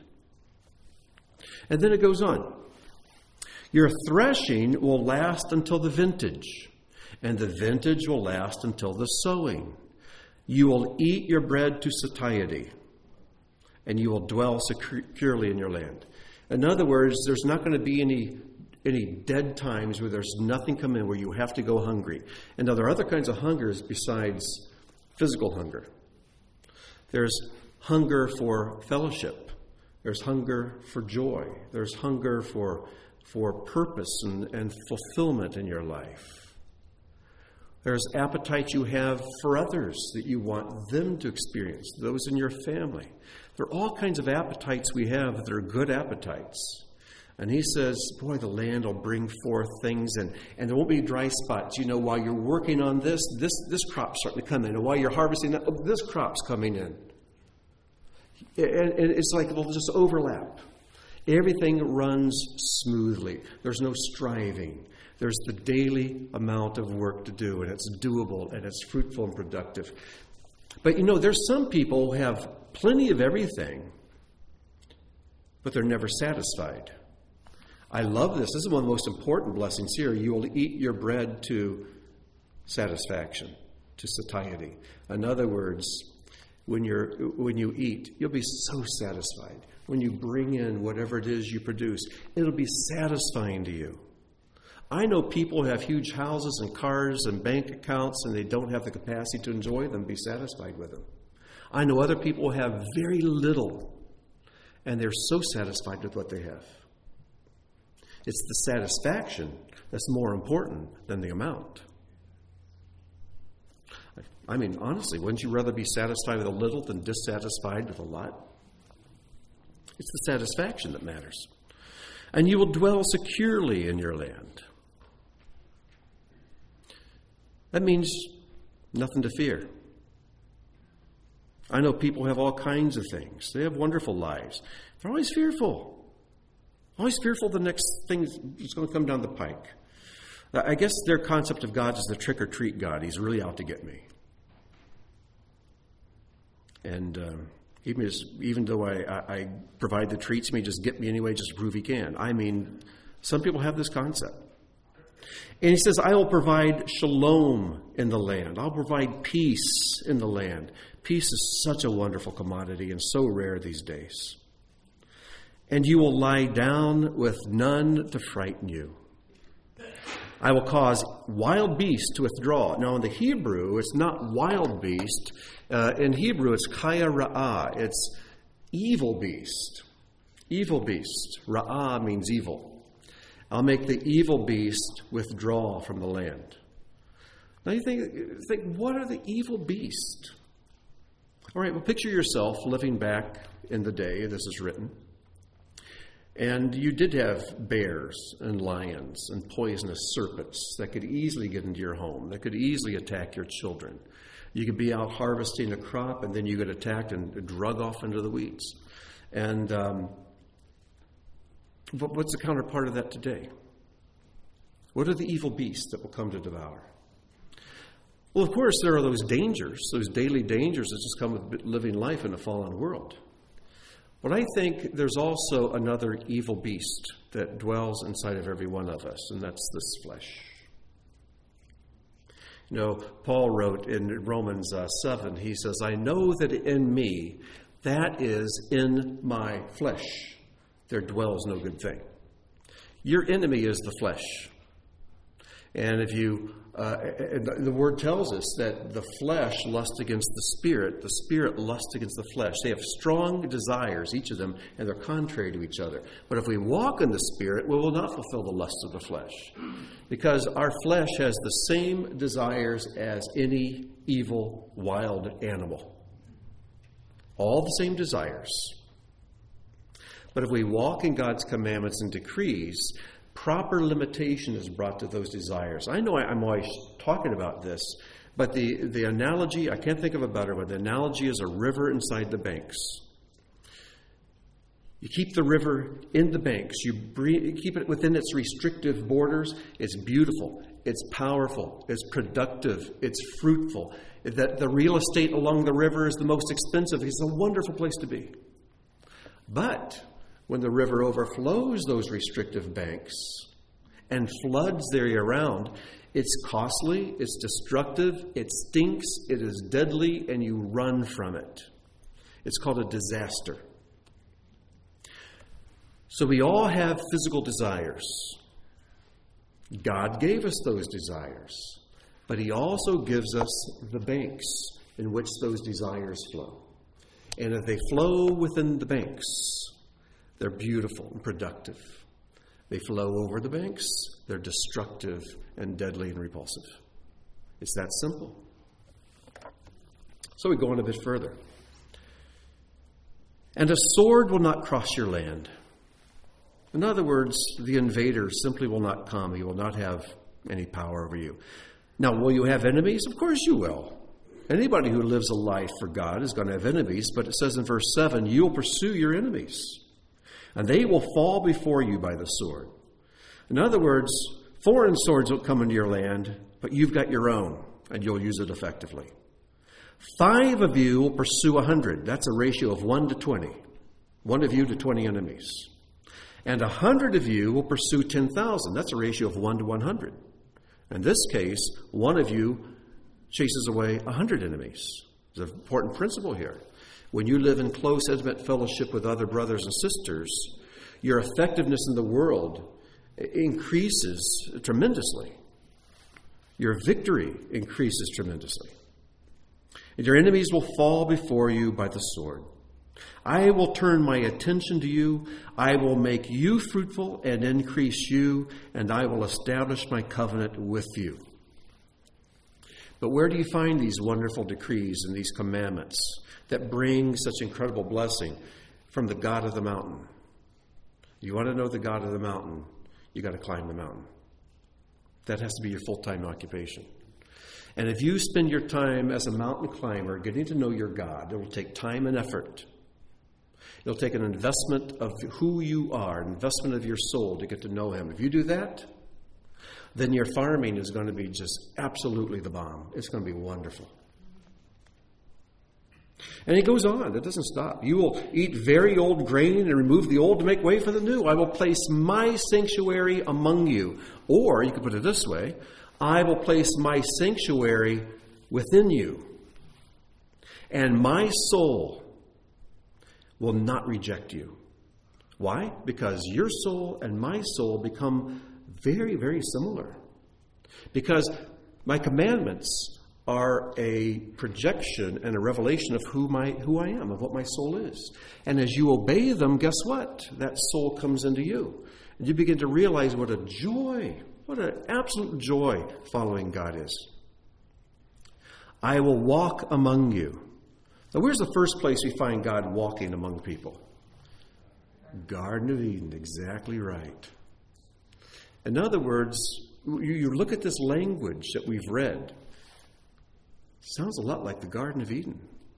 And then it goes on. Your threshing will last until the vintage, and the vintage will last until the sowing. You will eat your bread to satiety, and you will dwell securely in your land. In other words, there's not going to be any any dead times where there's nothing coming in, where you have to go hungry. And now there are other kinds of hungers besides physical hunger. There's hunger for fellowship. There's hunger for joy. There's hunger for, for purpose and, and fulfillment in your life. There's appetites you have for others that you want them to experience, those in your family. There are all kinds of appetites we have that are good appetites. And he says, boy, the land will bring forth things, and, and there won't be dry spots. You know, while you're working on this, this, this crop's starting to come in. And while you're harvesting that, oh, this crop's coming in. And, and it's like it'll just overlap. Everything runs smoothly. There's no striving. There's the daily amount of work to do, and it's doable, and it's fruitful and productive. But, you know, there's some people who have plenty of everything, but they're never satisfied. I love this. This is one of the most important blessings here. You will eat your bread to satisfaction, to satiety. In other words, when you're when you eat, you'll be so satisfied. When you bring in whatever it is you produce, it'll be satisfying to you. I know people who have huge houses and cars and bank accounts, and they don't have the capacity to enjoy them, be satisfied with them. I know other people who have very little, and they're so satisfied with what they have. It's the satisfaction that's more important than the amount. I mean, honestly, wouldn't you rather be satisfied with a little than dissatisfied with a lot? It's the satisfaction that matters. And you will dwell securely in your land. That means nothing to fear. I know people have all kinds of things. They have wonderful lives. They're always fearful. Always fearful the next thing is going to come down the pike. I guess their concept of God is the trick-or-treat God. He's really out to get me. And um, even, as, even though I, I, I provide the treats, he may just get me anyway just to prove he can. I mean, some people have this concept. And he says, I will provide shalom in the land. I'll provide peace in the land. Peace is such a wonderful commodity and so rare these days. And you will lie down with none to frighten you. I will cause wild beasts to withdraw. Now, in the Hebrew, it's not wild beast. Uh, in Hebrew, it's kaya ra'ah. It's evil beast. Evil beast. Ra'ah means evil. I'll make the evil beast withdraw from the land. Now, you think, think what are the evil beasts? All right, well, picture yourself living back in the day this is written. And you did have bears and lions and poisonous serpents that could easily get into your home, that could easily attack your children. You could be out harvesting a crop, and then you get attacked and drug off into the weeds. And um, what's the counterpart of that today? What are the evil beasts that will come to devour? Well, of course, there are those dangers, those daily dangers that just come with living life in a fallen world. But I think there's also another evil beast that dwells inside of every one of us, and that's this flesh. You know, Paul wrote in Romans uh, seven, he says, I know that in me, that is in my flesh, there dwells no good thing. Your enemy is the flesh. And if you, uh, the word tells us that the flesh lusts against the spirit, the spirit lusts against the flesh. They have strong desires, each of them, and they're contrary to each other. But if we walk in the spirit, we will not fulfill the lusts of the flesh. Because our flesh has the same desires as any evil, wild animal. All the same desires. But if we walk in God's commandments and decrees, proper limitation is brought to those desires. I know I, I'm always talking about this, but the, the analogy, I can't think of a better one. The analogy is a river inside the banks. You keep the river in the banks. You breathe, keep it within its restrictive borders. It's beautiful. It's powerful. It's productive. It's fruitful. That the real estate along the river is the most expensive. It's a wonderful place to be. But when the river overflows those restrictive banks and floods the area around, it's costly, it's destructive, it stinks, it is deadly, and you run from it. It's called a disaster. So we all have physical desires. God gave us those desires, but He also gives us the banks in which those desires flow. And if they flow within the banks, they're beautiful and productive. They flow over the banks, they're destructive and deadly and repulsive. It's that simple. So we go on a bit further. And a sword will not cross your land. In other words, the invader simply will not come. He will not have any power over you. Now, will you have enemies? Of course you will. Anybody who lives a life for God is going to have enemies, but it says in verse seven, you will pursue your enemies, and they will fall before you by the sword. In other words, foreign swords will come into your land, but you've got your own, and you'll use it effectively. Five of you will pursue a hundred. That's a ratio of one to twenty. One of you to twenty enemies. And a hundred of you will pursue ten thousand. That's a ratio of one to one hundred. In this case, one of you chases away a hundred enemies. There's an important principle here. When you live in close, intimate fellowship with other brothers and sisters, your effectiveness in the world increases tremendously. Your victory increases tremendously. And your enemies will fall before you by the sword. I will turn my attention to you. I will make you fruitful and increase you, and I will establish my covenant with you. But where do you find these wonderful decrees and these commandments that bring such incredible blessing? From the God of the mountain. You want to know the God of the mountain, you got to climb the mountain. That has to be your full-time occupation. And if you spend your time as a mountain climber getting to know your God, it will take time and effort. It'll take an investment of who you are, an investment of your soul to get to know Him. If you do that, then your farming is going to be just absolutely the bomb. It's going to be wonderful. And it goes on. It doesn't stop. You will eat very old grain and remove the old to make way for the new. I will place my sanctuary among you. Or, you could put it this way, I will place my sanctuary within you. And my soul will not reject you. Why? Because your soul and my soul become very, very similar. Because my commandments are a projection and a revelation of who my who I am, of what my soul is. And as you obey them, guess what? That soul comes into you. And you begin to realize what a joy, what an absolute joy following God is. I will walk among you. Now, where's the first place we find God walking among people? Garden of Eden, exactly right. In other words, you, you look at this language that we've read. Sounds a lot like the Garden of Eden.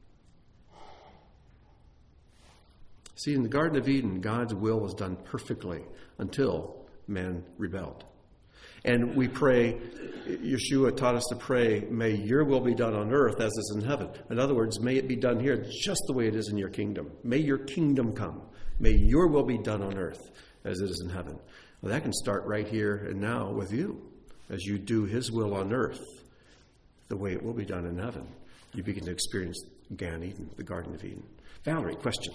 See, in the Garden of Eden, God's will was done perfectly until man rebelled. And we pray, Yeshua taught us to pray, may your will be done on earth as is in heaven. In other words, may it be done here just the way it is in your kingdom. May your kingdom come. May your will be done on earth as it is in heaven. Well, that can start right here and now with you. As you do His will on earth, the way it will be done in heaven, you begin to experience Gan Eden, the Garden of Eden. Valerie, question.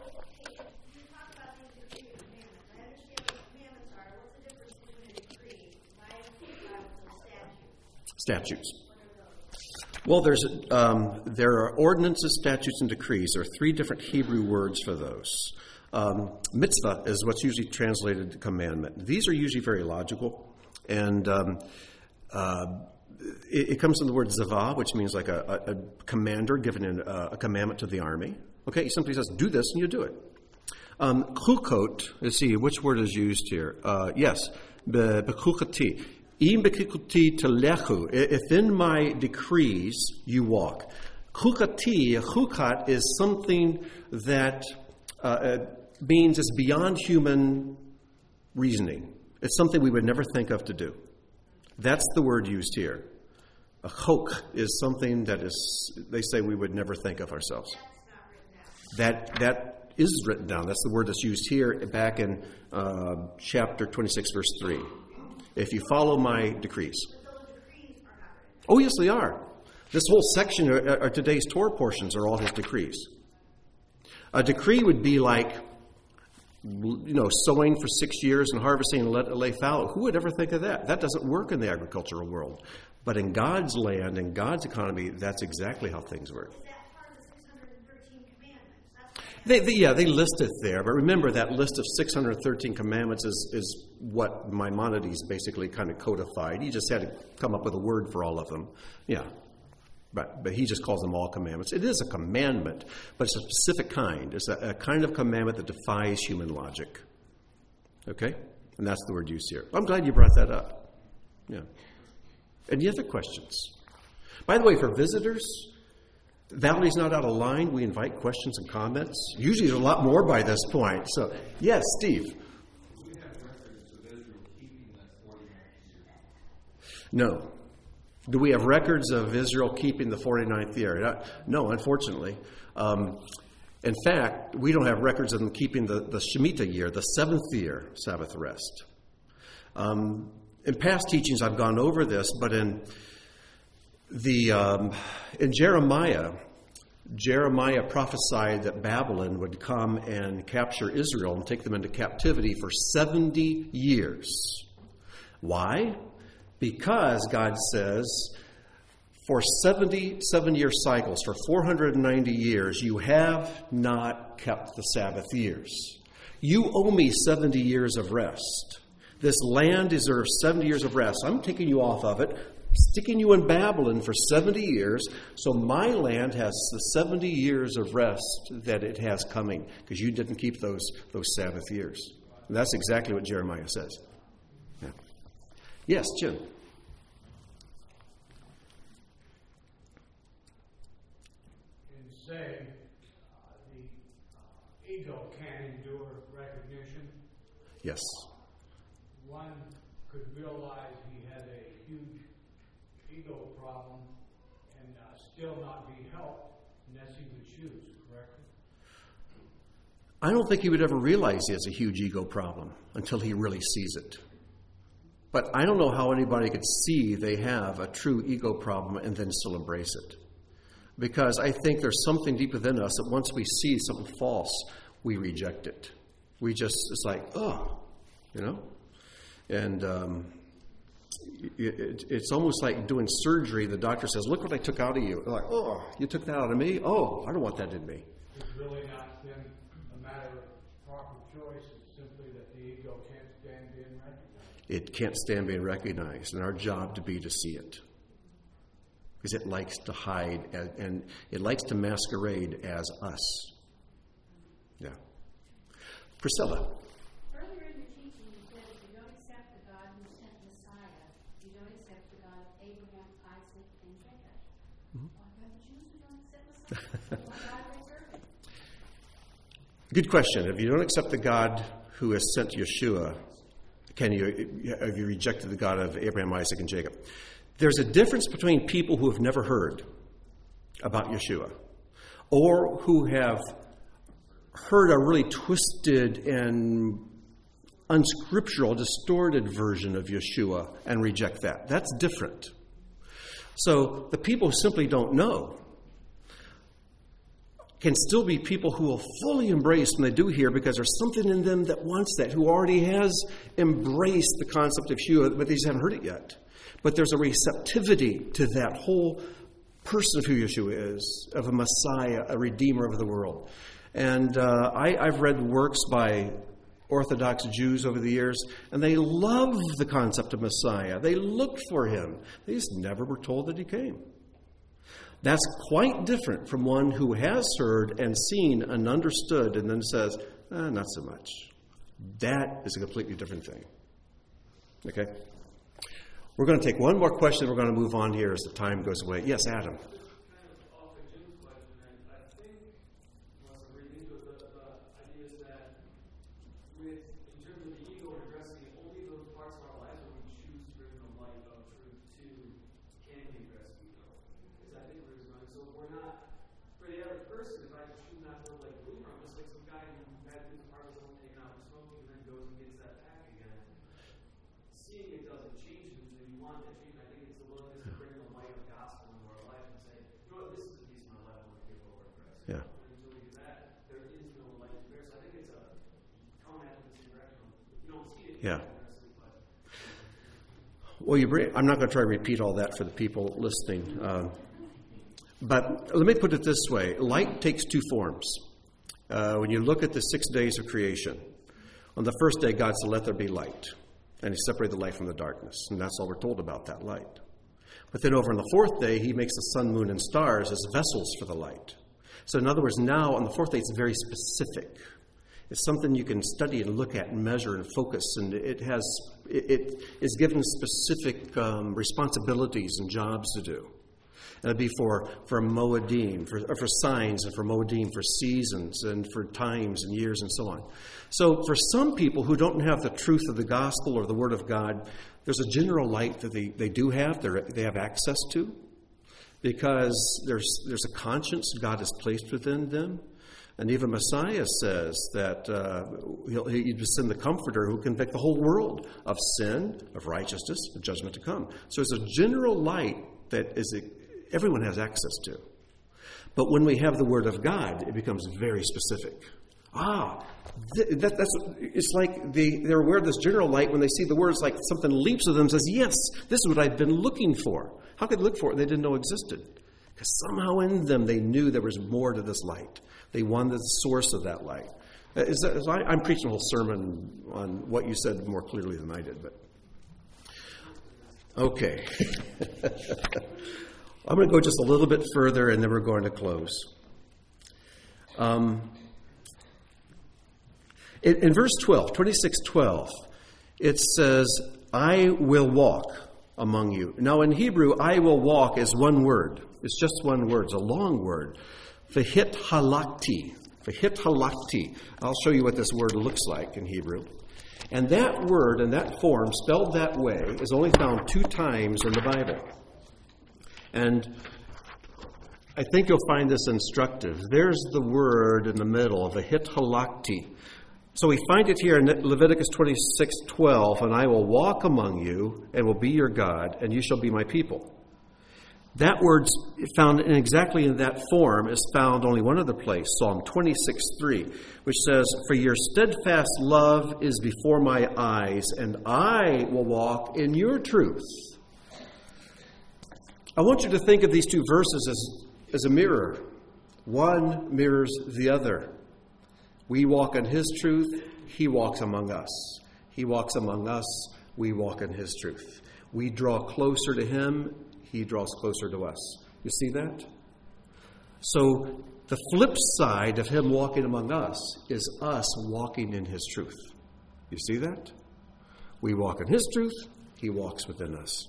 Statutes. Well, there's um, there are ordinances, statutes, and decrees. There are three different Hebrew words for those. Um, mitzvah is what's usually translated commandment. These are usually very logical, and um, uh, it, it comes from the word zavah, which means like a, a, a commander giving a, a commandment to the army. Okay, he simply says, do this, and you do it. Um, chukot, let's see, which word is used here? Uh, yes, bechukati. Im bechukati telechu. If in my decrees you walk. Chukati, chukat is something that uh, means it's beyond human reasoning. It's something we would never think of to do. That's the word used here. A chok is something that is, they say we would never think of ourselves. That that is written down. That's the word that's used here back in uh, chapter twenty-six, verse three. If you follow my decrees. Oh, yes, they are. This whole section, or, or today's Torah portions, are all his decrees. A decree would be like, you know, sowing for six years and harvesting and let it lay fallow. Who would ever think of that? That doesn't work in the agricultural world. But in God's land, in God's economy, that's exactly how things work. Is that part of the six hundred thirteen commandments? That's They, they, yeah, they list it there. But remember, that list of six hundred thirteen commandments is, is what Maimonides basically kind of codified. He just had to come up with a word for all of them. Yeah. But, but he just calls them all commandments. It is a commandment, but it's a specific kind. It's a, a kind of commandment that defies human logic. Okay? And that's the word used here. I'm glad you brought that up. Yeah. Any other questions? By the way, for visitors, Valerie's not out of line. We invite questions and comments. Usually there's a lot more by this point. So, yes, Steve. Do we have records of Israel keeping that forty-ninth year? No. Do we have records of Israel keeping the forty-ninth year? No, unfortunately. Um, in fact, we don't have records of them keeping the, the Shemitah year, the seventh year Sabbath rest. Um, in past teachings, I've gone over this, but in the um, in Jeremiah, Jeremiah prophesied that Babylon would come and capture Israel and take them into captivity for seventy years. Why? Because God says, for seventy-seven-year cycles, for four hundred ninety years, you have not kept the Sabbath years. You owe me seventy years of rest. This land deserves seventy years of rest. I'm taking you off of it, sticking you in Babylon for seventy years, so my land has the seventy years of rest that it has coming, because you didn't keep those, those Sabbath years. And that's exactly what Jeremiah says. Yeah. Yes, Jim. In saying uh, the uh, ego can't endure recognition, Yes. one could realize he had a huge ego problem and uh, still not be helped unless he would choose, correct? I don't think he would ever realize he has a huge ego problem until he really sees it. But I don't know how anybody could see they have a true ego problem and then still embrace it. Because I think there's something deep within us that once we see something false, we reject it. We just, it's like, oh, you know? And um, it, it, it's almost like doing surgery. The doctor says, look what I took out of you. They're like, oh, you took that out of me? Oh, I don't want that in me. It's really not then a matter of proper choice. It's simply that the ego can't stand being recognized. It can't stand being recognized, and our job to be to see it. Because it likes to hide, and, and it likes to masquerade as us. Yeah. Priscilla. earlier in the teaching you said if you don't accept the God who sent Messiah, you don't accept the God of Abraham, Isaac, and Jacob. Mm-hmm. Why are the Jews who don't accept Messiah? Why God they serve? Good question. If you don't accept the God who has sent Yeshua, can you have you rejected the God of Abraham, Isaac, and Jacob? There's a difference between people who have never heard about Yeshua or who have heard a really twisted and unscriptural, distorted version of Yeshua and reject that. That's different. So the people who simply don't know can still be people who will fully embrace when they do hear, because there's something in them that wants that, who already has embraced the concept of Yeshua, but they just haven't heard it yet. But there's a receptivity to that whole person of who Yeshua is, of a Messiah, a Redeemer of the world. And uh, I, I've read works by Orthodox Jews over the years, and they love the concept of Messiah. They looked for him. They just never were told that he came. That's quite different from one who has heard and seen and understood and then says, Uh, not so much. That is a completely different thing. Okay? We're going to take one more question. We're going to move on here as the time goes away. Yes, Adam. Yeah. Yeah. Well, you bring, I'm not going to try to repeat all that for the people listening. Um, but let me put it this way. Light takes two forms. Uh, when you look at the six days of creation, on the first day, God said, let there be light. And he separated the light from the darkness. And that's all we're told about that light. But then over on the fourth day, he makes the sun, moon, and stars as vessels for the light. So in other words, now on the fourth day, it's very specific. It's something you can study and look at and measure and focus, and it has it, it is given specific um, responsibilities and jobs to do. And it'd be for for Moedim, for for signs, and for Moedim, for seasons, and for times and years and so on. So for some people who don't have the truth of the gospel or the word of God, there's a general light that they, they do have, they have access to. Because there's there's a conscience God has placed within them. And even Messiah says that uh, he'll, he'll send the Comforter who can convict the whole world of sin, of righteousness, of judgment to come. So it's a general light that is a, everyone has access to. But when we have the Word of God, it becomes very specific. Ah, th- that, that's it's like they, they're aware of this general light. When they see the words, like something leaps with them and says, yes, this is what I've been looking for. How could they look for it? They didn't know it existed. Because somehow in them they knew there was more to this light. They wanted the source of that light. Is that, is I, I'm preaching a whole sermon on what you said more clearly than I did. But okay. I'm going to go just a little bit further and then we're going to close. Um, in, in verse twelve, twenty-six twelve, it says, I will walk among you. Now in Hebrew, I will walk is one word. It's just one word. It's a long word. V'hit halakti. V'hit halakti. I'll show you what this word looks like in Hebrew. And that word and that form, spelled that way, is only found two times in the Bible. And I think you'll find this instructive. There's the word in the middle, v'hit halakti. So we find it here in Leviticus twenty-six twelve, and I will walk among you and will be your God, and you shall be my people. That word found in exactly in that form is found only one other place, Psalm twenty-six three, which says, for your steadfast love is before my eyes, and I will walk in your truth. I want you to think of these two verses as, as a mirror. One mirrors the other. We walk in his truth, he walks among us. He walks among us, we walk in his truth. We draw closer to him, he draws closer to us. You see that? So the flip side of him walking among us is us walking in his truth. You see that? We walk in his truth, he walks within us.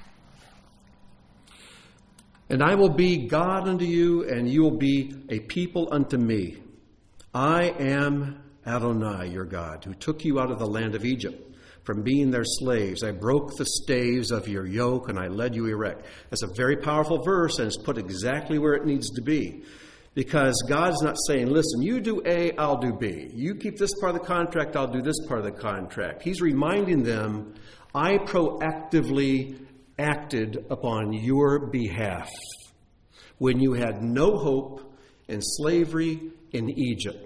And I will be God unto you, and you will be a people unto me. I am Adonai, your God, who took you out of the land of Egypt, from being their slaves. I broke the staves of your yoke, and I led you erect. That's a very powerful verse, and it's put exactly where it needs to be. Because God's not saying, listen, you do A, I'll do B. You keep this part of the contract, I'll do this part of the contract. He's reminding them, I proactively acted upon your behalf when you had no hope in slavery in Egypt.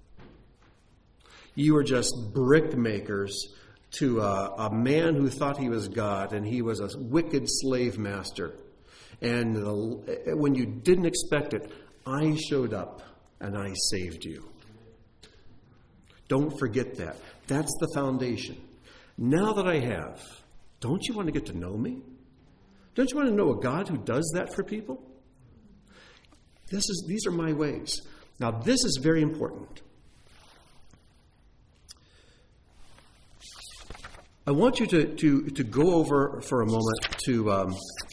You were just brick makers to a, a man who thought he was God, and he was a wicked slave master. And the, when you didn't expect it, I showed up and I saved you. Don't forget that. That's the foundation. Now that I have, don't you want to get to know me? Don't you want to know a God who does that for people? This is, these are my ways. Now, this is very important. I want you to, to, to go over for a moment to, um,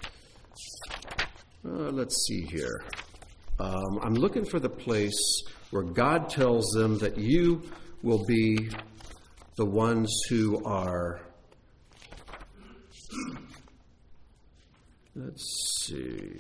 uh, let's see here. Um, I'm looking for the place where God tells them that you will be the ones who are, let's see.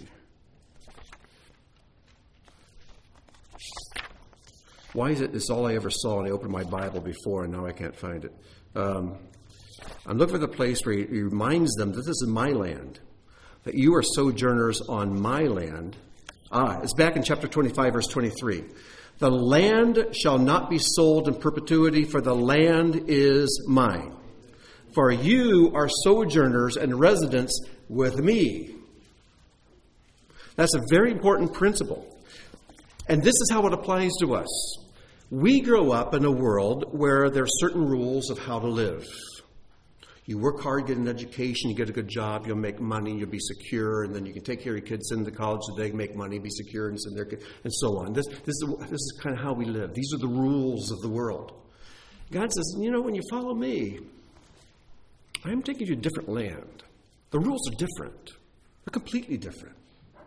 Why is it it's all I ever saw, and I opened my Bible before, and now I can't find it. Um, I'm looking for the place where he reminds them that this is my land, that you are sojourners on my land. Ah, it's back in chapter twenty-five, verse twenty-three. The land shall not be sold in perpetuity, for the land is mine. For you are sojourners and residents with me. That's a very important principle. And this is how it applies to us. We grow up in a world where there are certain rules of how to live. You work hard, get an education, you get a good job, you'll make money, you'll be secure, and then you can take care of your kids, send them to college so they can make money, be secure, and send their kids, and so on. This, this, is, this is kind of how we live. These are the rules of the world. God says, you know, when you follow me, I'm taking you to a different land. The rules are different. They're completely different.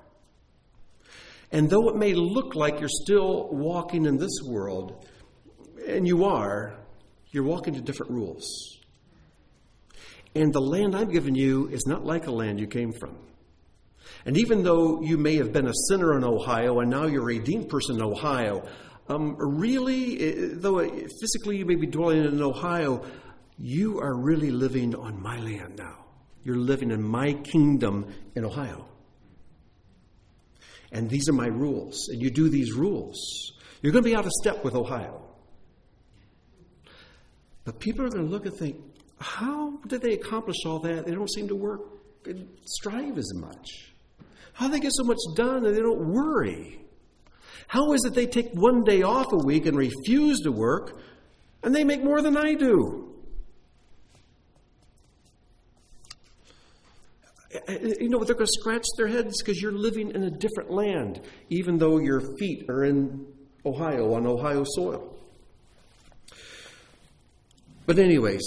And though it may look like you're still walking in this world, and you are, you're walking to different rules. And the land I'm giving you is not like a land you came from. And even though you may have been a sinner in Ohio and now you're a redeemed person in Ohio, um, really, though physically you may be dwelling in Ohio, you are really living on my land now. You're living in my kingdom in Ohio. And these are my rules. And you do these rules, you're going to be out of step with Ohio. But people are going to look and think, how did they accomplish all that? They don't seem to work and strive as much. How do they get so much done and they don't worry? How is it they take one day off a week and refuse to work and they make more than I do? You know, they're going to scratch their heads because you're living in a different land, even though your feet are in Ohio, on Ohio soil. But anyways,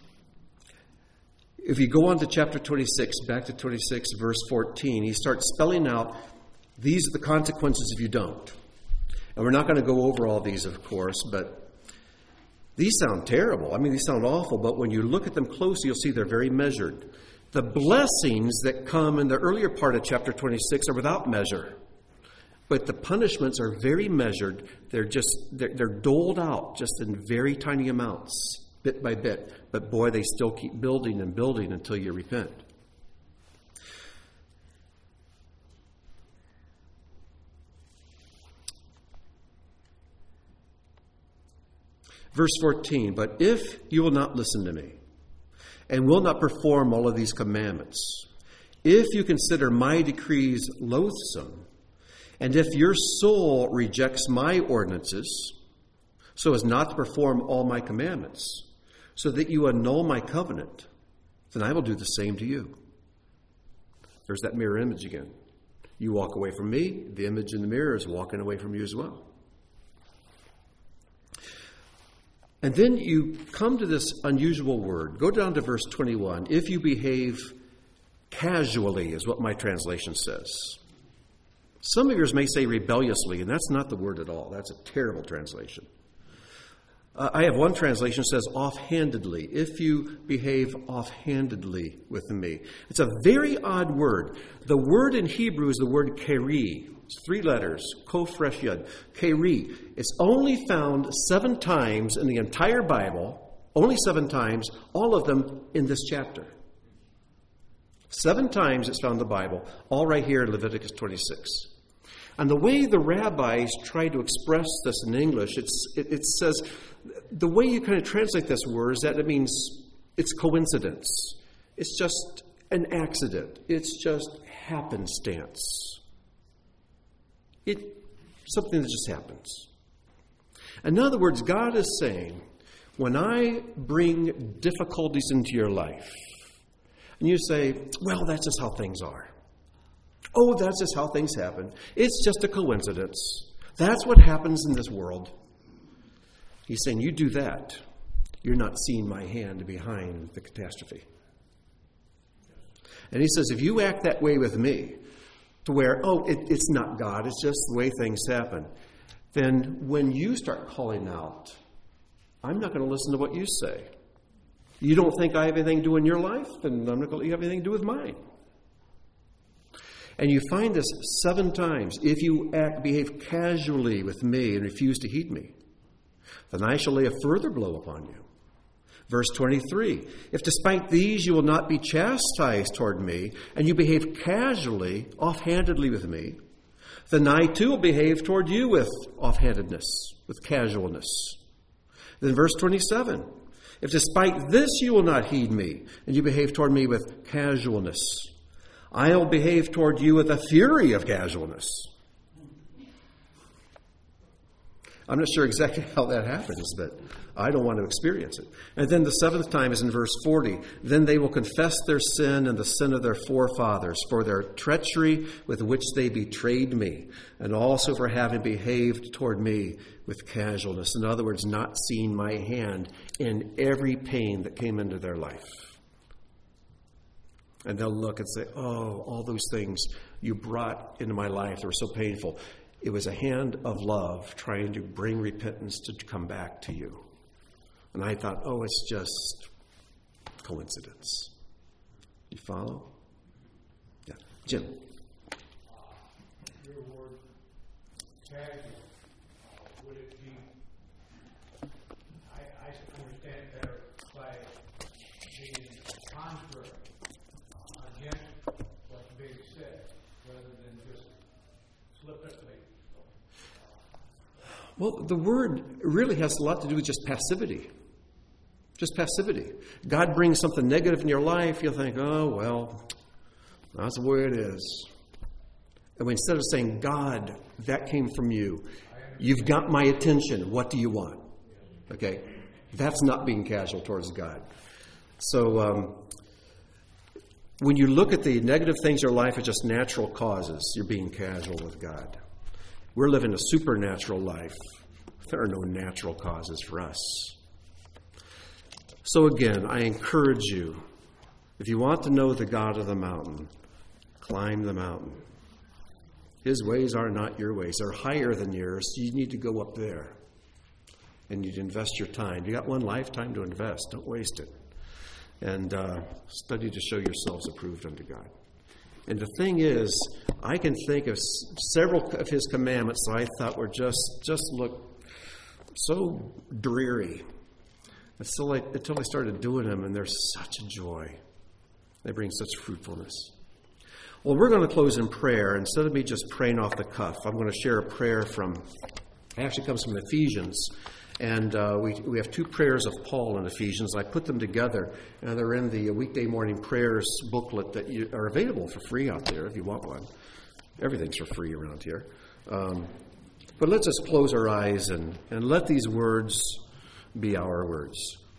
if you go on to chapter twenty-six, back to twenty-six, verse fourteen, he starts spelling out, these are the consequences if you don't. And we're not going to go over all these, of course, but these sound terrible. I mean, these sound awful, but when you look at them closely, you'll see they're very measured. The blessings that come in the earlier part of chapter twenty-six are without measure. But the punishments are very measured. They're just, they're, they're doled out just in very tiny amounts, bit by bit. But boy, they still keep building and building until you repent. Verse fourteen, but if you will not listen to me, and will not perform all of these commandments, if you consider my decrees loathsome, and if your soul rejects my ordinances, so as not to perform all my commandments, so that you annul my covenant, then I will do the same to you. There's that mirror image again. You walk away from me, the image in the mirror is walking away from you as well. And then you come to this unusual word. Go down to verse twenty-one. If you behave casually is what my translation says. Some of yours may say rebelliously, and that's not the word at all. That's a terrible translation. Uh, I have one translation that says offhandedly. If you behave offhandedly with me. It's a very odd word. The word in Hebrew is the word keri. It's three letters, kof resh yud, keri. It's only found seven times in the entire Bible, only seven times, all of them in this chapter. Seven times it's found in the Bible, all right here in Leviticus twenty-six. And the way the rabbis try to express this in English, it's, it, it says, the way you kind of translate this word is that it means it's coincidence. It's just an accident. It's just happenstance. It, something that just happens. In other words, God is saying, when I bring difficulties into your life, and you say, well, that's just how things are. Oh, that's just how things happen. It's just a coincidence. That's what happens in this world. He's saying, you do that. you're not seeing my hand behind the catastrophe. And he says, if you act that way with me, to where, oh, it, it's not God, it's just the way things happen, then when you start calling out, I'm not going to listen to what you say. You don't think I have anything to do in your life? Then I'm not going to let you have anything to do with mine. And you find this seven times. If you act, behave casually with me and refuse to heed me, then I shall lay a further blow upon you. Verse twenty-three, if despite these you will not be chastised toward me, and you behave casually, offhandedly with me, then I too will behave toward you with offhandedness, with casualness. Then verse twenty-seven, if despite this you will not heed me, and you behave toward me with casualness, I will behave toward you with a fury of casualness. I'm not sure exactly how that happens, but I don't want to experience it. And then the seventh time is in verse forty. Then they will confess their sin and the sin of their forefathers for their treachery with which they betrayed me, and also for having behaved toward me with casualness. In other words, not seeing my hand in every pain that came into their life. And they'll look and say, oh, all those things you brought into my life that were so painful. It was a hand of love trying to bring repentance to come back to you. And I thought, oh, it's just coincidence. You follow? Yeah. Jim. Uh, your word, casual, uh, would it be, I, I understand better by being contrary, uh, against what's being said, rather than just flippantly. Well, the word really has a lot to do with just passivity. Just passivity. God brings something negative in your life, you'll think, oh, well, that's the way it is. And instead of saying, God, that came from you. You've got my attention. What do you want? Okay? That's not being casual towards God. So um, when you look at the negative things in your life as just natural causes, you're being casual with God. We're living a supernatural life. There are no natural causes for us. So again, I encourage you, if you want to know the God of the mountain, climb the mountain. His ways are not your ways. They're higher than yours, so you need to go up there. And you'd invest your time. You got one lifetime to invest. Don't waste it. And uh, study to show yourselves approved unto God. And the thing is, I can think of several of his commandments that I thought were just, just look so dreary. Until I, until I started doing them, and they're such a joy. They bring such fruitfulness. Well, we're going to close in prayer. Instead of me just praying off the cuff, I'm going to share a prayer from, it actually comes from Ephesians. And uh, we we have two prayers of Paul in Ephesians. I put them together, and they're in the weekday morning prayers booklet that you, are available for free out there if you want one. Everything's for free around here. Um, but let's just close our eyes and, and let these words be our words.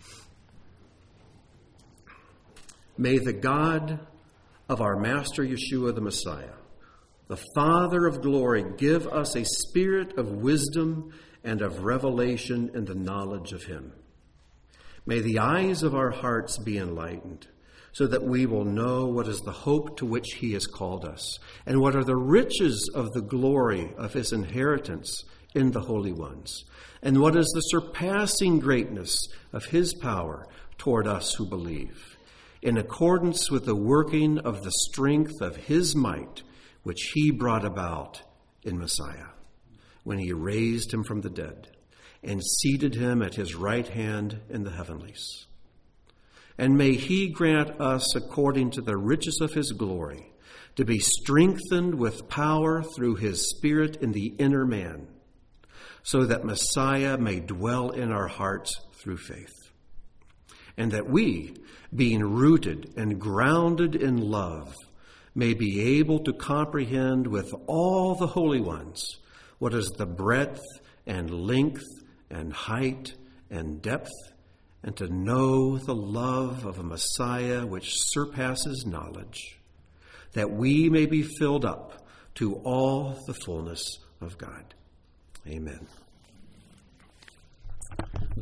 May the God of our Master Yeshua the Messiah, the Father of glory, give us a spirit of wisdom and of revelation in the knowledge of him. May the eyes of our hearts be enlightened, so that we will know what is the hope to which he has called us, and what are the riches of the glory of his inheritance in the holy ones, and what is the surpassing greatness of his power toward us who believe, in accordance with the working of the strength of his might, which he brought about in Messiah, when he raised him from the dead and seated him at his right hand in the heavenlies. And may he grant us, according to the riches of his glory, to be strengthened with power through his Spirit in the inner man, so that Messiah may dwell in our hearts through faith. And that we, being rooted and grounded in love, may be able to comprehend with all the holy ones what is the breadth and length and height and depth, and to know the love of a Messiah which surpasses knowledge, that we may be filled up to all the fullness of God. Amen.